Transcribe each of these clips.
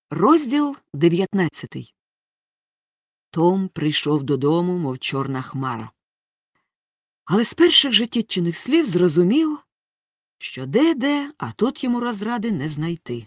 Розділ 19. Том прийшов додому, мов чорна хмара. Але з перших же тітчиних слів зрозумів, що де-де, а тут йому розради не знайти.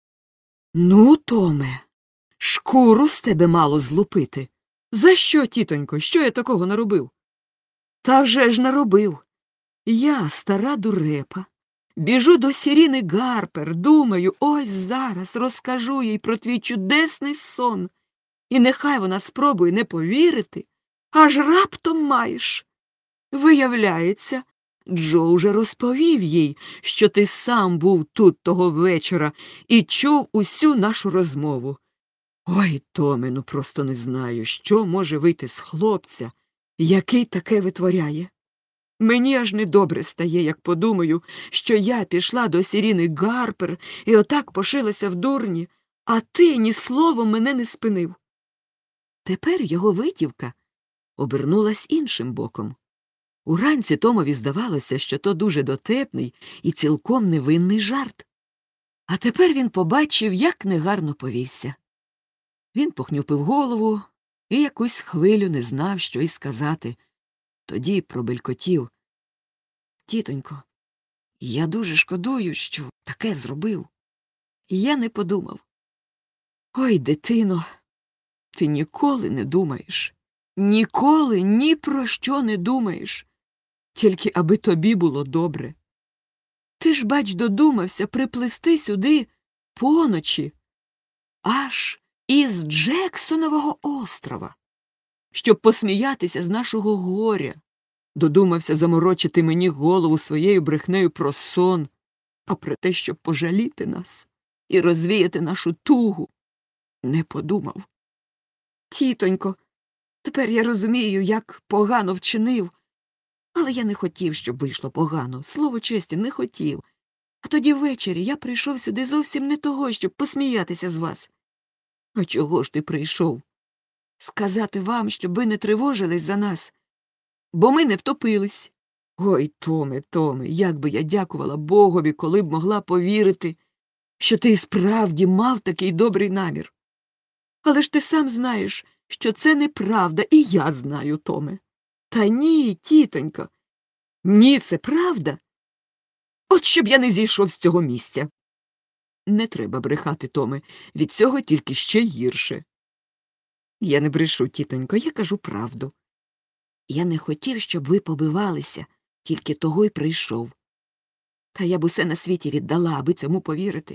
«Ну, Томе, шкуру з тебе мало злупити. За що, тітонько, що я такого наробив?» «Та вже ж наробив. Я, стара дурепа, біжу до Сіріни Гарпер, думаю, ось зараз розкажу їй про твій чудесний сон. І нехай вона спробує не повірити, аж раптом маєш. Виявляється, Джо уже розповів їй, що ти сам був тут того вечора і чув усю нашу розмову. Ой, Томе, ну просто не знаю, що може вийти з хлопця, який таке витворяє. Мені аж недобре стає, як подумаю, що я пішла до Сіріни Гарпер і отак пошилася в дурні, а ти ні словом мене не спинив. Тепер його витівка обернулась іншим боком. Уранці Томові здавалося, що то дуже дотепний і цілком невинний жарт. А тепер він побачив, як негарно повівся. Він похнюпив голову і якусь хвилю не знав, що й сказати. Тоді пробелькотів. «Тітонько, я дуже шкодую, що таке зробив. Я не подумав. Ой, дитино, ти ніколи не думаєш. Ніколи ні про що не думаєш. Тільки аби тобі було добре. Ти ж, бач, додумався приплисти сюди поночі, аж із Джексонового острова, щоб посміятися з нашого горя. Додумався заморочити мені голову своєю брехнею про сон, а про те, щоб пожаліти нас і розвіяти нашу тугу. Не подумав. Тітонько, тепер я розумію, як погано вчинив. Але я не хотів, щоб вийшло погано. Слово честі, не хотів. А тоді ввечері я прийшов сюди зовсім не того, щоб посміятися з вас. А чого ж ти прийшов? Сказати вам, щоб ви не тривожились за нас, бо ми не втопились. Ой, Томе, як би я дякувала Богові, коли б могла повірити, що ти і справді мав такий добрий намір. Але ж ти сам знаєш, що це неправда, і я знаю, Томе. Та ні, тітонько. Ні, це правда. От щоб я не зійшов з цього місця. Не треба брехати, Томе, від цього тільки ще гірше. Я не брешу, тітонько, я кажу правду. Я не хотів, щоб ви побивалися, тільки того й прийшов. Та я б усе на світі віддала, аби цьому повірити.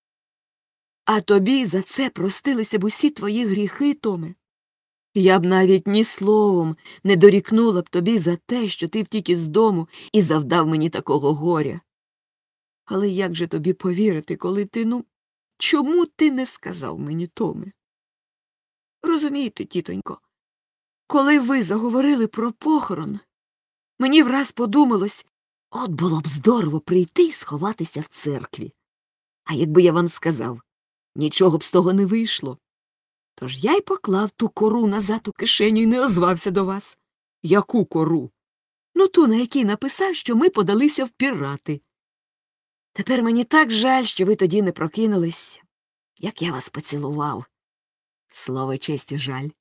А тобі за це простилися б усі твої гріхи, Томе. Я б навіть ні словом не дорікнула б тобі за те, що ти втік із дому і завдав мені такого горя. Але як же тобі повірити, коли ти, чому ти не сказав мені, Томе? Розумієте, тітонько, коли ви заговорили про похорон, мені враз подумалось, от було б здорово прийти і сховатися в церкві. А якби я вам сказав, нічого б з того не вийшло. Тож я й поклав ту кору назад у кишеню і не озвався до вас. Яку кору? Ту, на якій написав, що ми подалися в пірати. Тепер мені так жаль, що ви тоді не прокинулись, як я вас поцілував. Слово честі, жаль.